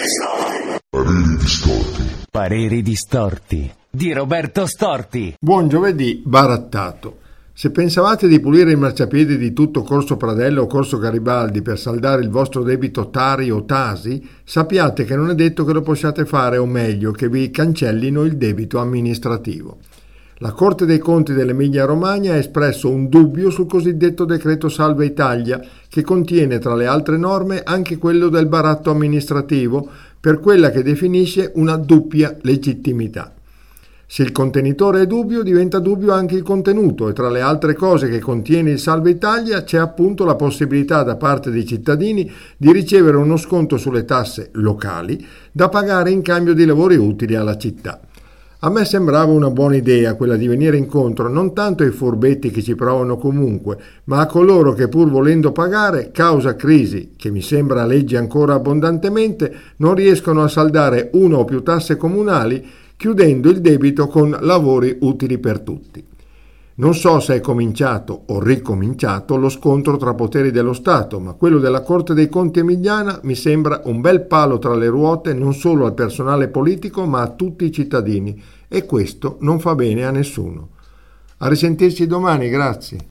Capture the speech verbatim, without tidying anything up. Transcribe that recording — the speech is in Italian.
Pareri distorti. Pareri distorti di Roberto Storti. Buon giovedì, barattato. Se pensavate di pulire il marciapiede di tutto Corso Pradello o Corso Garibaldi per saldare il vostro debito Tari o Tasi, sappiate che non è detto che lo possiate fare, o meglio, che vi cancellino il debito amministrativo. La Corte dei Conti dell'Emilia-Romagna ha espresso un dubbio sul cosiddetto decreto Salva Italia, che contiene tra le altre norme anche quello del baratto amministrativo, per quella che definisce una doppia legittimità. Se il contenitore è dubbio, diventa dubbio anche il contenuto, e tra le altre cose che contiene il Salva Italia c'è appunto la possibilità da parte dei cittadini di ricevere uno sconto sulle tasse locali da pagare in cambio di lavori utili alla città. A me sembrava una buona idea quella di venire incontro non tanto ai furbetti che ci provano comunque, ma a coloro che, pur volendo pagare, causa crisi, che mi sembra legge ancora abbondantemente, non riescono a saldare una o più tasse comunali, chiudendo il debito con lavori utili per tutti. Non so se è cominciato o ricominciato lo scontro tra poteri dello Stato, ma quello della Corte dei Conti emiliana mi sembra un bel palo tra le ruote non solo al personale politico ma a tutti i cittadini, e questo non fa bene a nessuno. A risentirci domani, grazie.